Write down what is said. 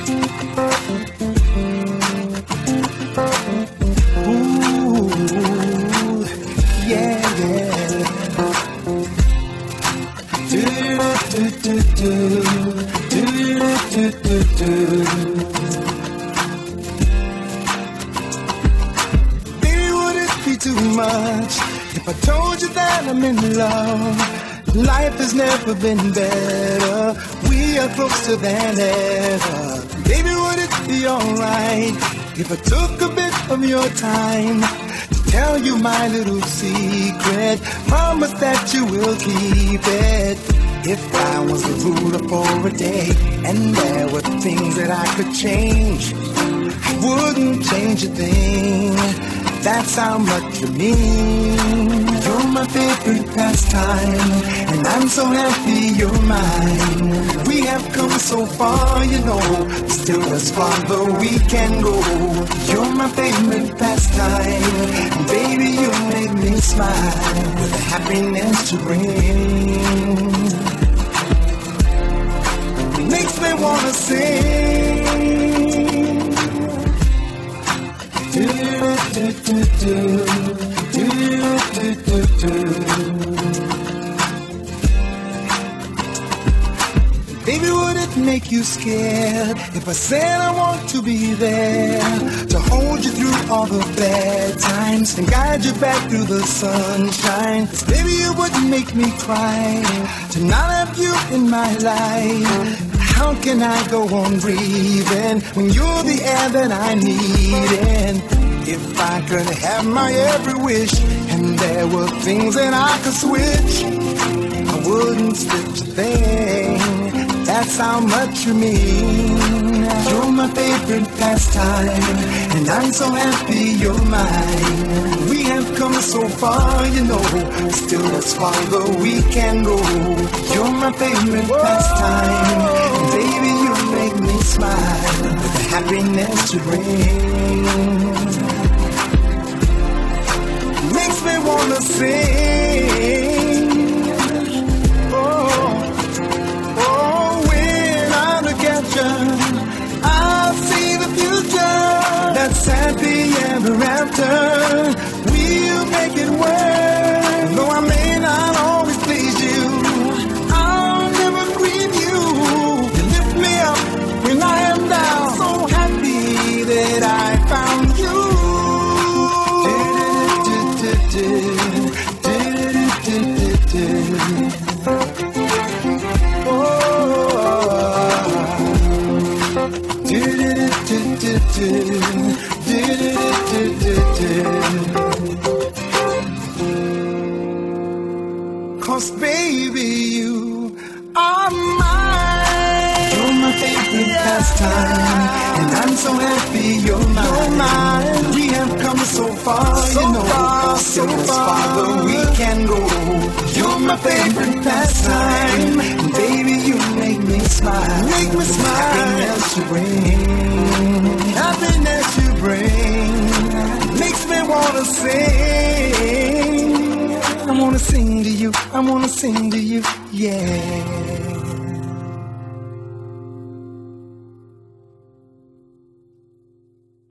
Baby, would it be too much if I told you that I'm in love? Life has never been better. We are closer than ever. Baby, would it be alright if I took a bit of your time to tell you my little secret? Promise that you will keep it. If I was a ruler for a day and there were things that I could change, I wouldn't change a thing. That's how much you mean. You're my favorite pastime, and I'm so happy you're mine. We have come so far, you know, still as farther we can go. You're my favorite pastime, and baby, you make me smile with the happiness you bring. Makes me wanna sing. Baby, would it make you scared if I said I want to be there to hold you through all the bad times and guide you back through the sunshine? 'Cause baby, it would make me cry to not have you in my life. How can I go on breathing when you're the air that I need? And if I could have my every wish and there were things that I could switch, I wouldn't switch a thing. That's how much you mean. You're my favorite pastime, and I'm so happy you're mine. We have come so far, you know, still as farther we can go. You're my favorite pastime, and baby, you make me smile with the happiness you bring. Makes me wanna sing. I'll see the future that's happy ever after. We'll make it work. Though I may not always please you, I'll never grieve you. You lift me up when I am down. So happy that I found you. Cause baby, you are mine. You're my favorite pastime, and I'm so happy you're mine. We have come so far, you know, still as farther we can go. You're my favorite pastime, and baby, you make me smile. Make me smile. Happiness you bring. Happiness you bring. Makes me wanna sing. I wanna sing to you, I wanna sing to you, yeah.